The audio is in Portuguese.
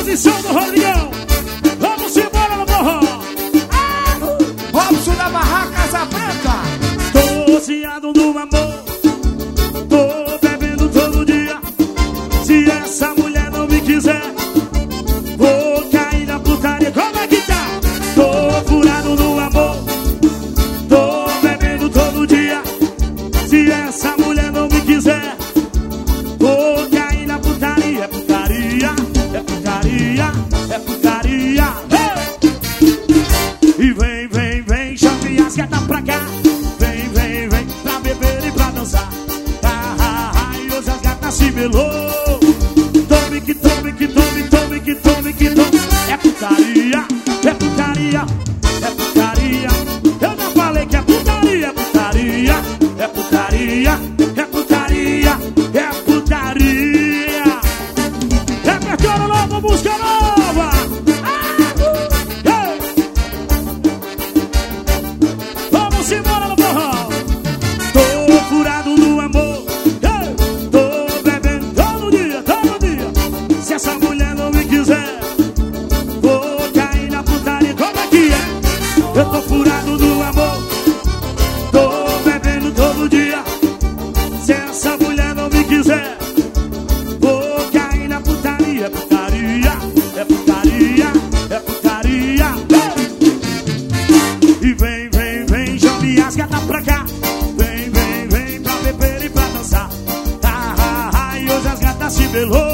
tradição do Rodrigão. Vamos embora no morro. Robson da Barraca Casa Branca. Tô rociado no amor, tô bebendo todo dia. Se essa mulher não me quiser, vou cair na putaria. Como é que tá? Tô furado no amor, tô bebendo todo dia. Se essa mulher não me quiser, vou cair na putaria. É putaria, é putaria, é putaria. Hey! E vem, vem, vem, chame as gatas pra cá. Vem, vem, vem, pra beber e pra dançar. E hoje as gatas se melou. Tome que tome, que tome, tome que tome, que tome. É putaria, é putaria, é putaria. Eu já falei que é putaria, é putaria, é putaria, é putaria, é putaria. Repertório novo, música nova. Vamos embora no forró. Tô furado no amor, tô bebendo todo dia, todo dia. Se essa mulher não me quiser, vou cair na putaria. Como é que é? Eu tô furado no amor, tô bebendo todo dia. Se essa mulher não me quiser, vou cair na putaria. É putaria, é putaria, é putaria. E vem, vem, vem, chame as gatas pra cá. Vem, vem, vem, pra beber e pra dançar. E hoje as gatas se belou.